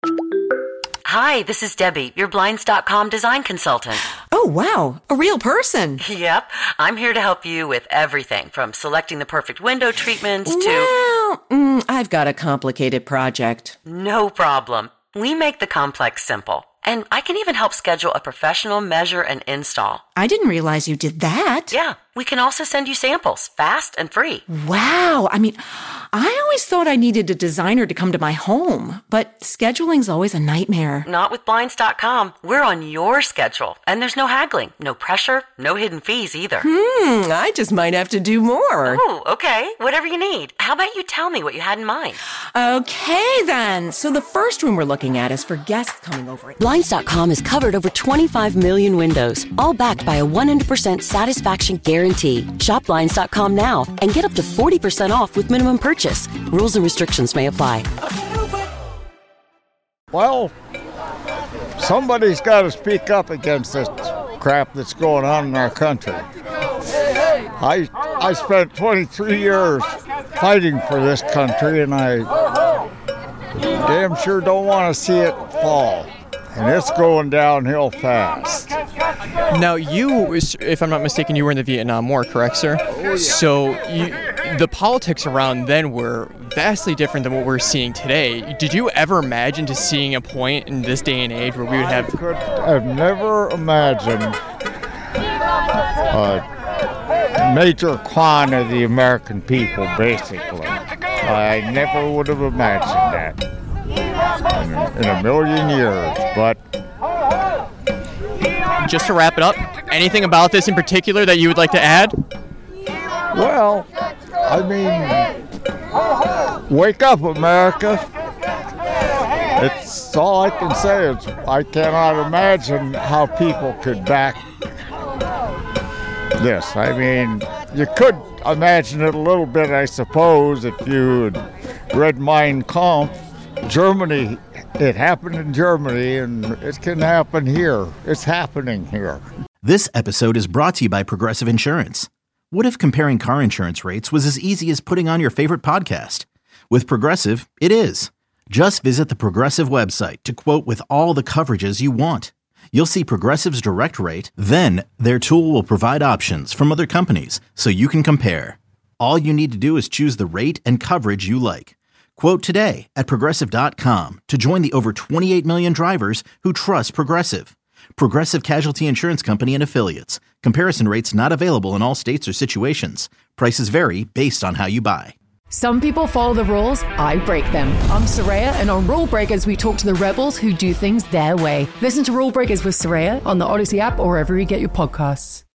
Hi, this is Debbie, your Blinds.com design consultant. Oh, wow. A real person. Yep. I'm here to help you with everything from selecting the perfect window treatments to... Well, I've got a complicated project. No problem. We make the complex simple. And I can even help schedule a professional measure and install. I didn't realize you did that. Yeah. We can also send you samples, fast and free. Wow. I always thought I needed a designer to come to my home, but scheduling's always a nightmare. Not with Blinds.com. We're on your schedule, and there's no haggling, no pressure, no hidden fees either. I just might have to do more. Oh, okay. Whatever you need. How about you tell me what you had in mind? Okay, then. So the first room we're looking at is for guests coming over. Blinds.com has covered over 25 million windows, all backed by a 100% satisfaction guarantee. Shop Blinds.com now and get up to 40% off with minimum purchase. Rules and restrictions may apply. Well, somebody's got to speak up against this crap that's going on in our country. I spent 23 years fighting for this country, and I damn sure don't want to see it fall. And it's going downhill fast. Now, you, if I'm not mistaken, you were in the Vietnam War, correct, sir? Oh, yeah. So the politics around then were vastly different than what we're seeing today. Did you ever imagine to seeing a point in this day and age where we would have... I could have never imagined a major con of the American people, basically. I never would have imagined that in a million years, but... Just to wrap it up, anything about this in particular that you would like to add? Well, wake up, America. It's all I can say. I cannot imagine how people could back this. You could imagine it a little bit, I suppose, if you had read Mein Kampf. Germany, it happened in Germany, and it can happen here. It's happening here. This episode is brought to you by Progressive Insurance. What if comparing car insurance rates was as easy as putting on your favorite podcast? With Progressive, it is. Just visit the Progressive website to quote with all the coverages you want. You'll see Progressive's direct rate, then their tool will provide options from other companies so you can compare. All you need to do is choose the rate and coverage you like. Quote today at Progressive.com to join the over 28 million drivers who trust Progressive. Progressive Casualty Insurance Company and Affiliates. Comparison rates not available in all states or situations. Prices vary based on how you buy. Some people follow the rules, I break them. I'm Soraya, and on Rule Breakers, we talk to the rebels who do things their way. Listen to Rule Breakers with Soraya on the Odyssey app or wherever you get your podcasts.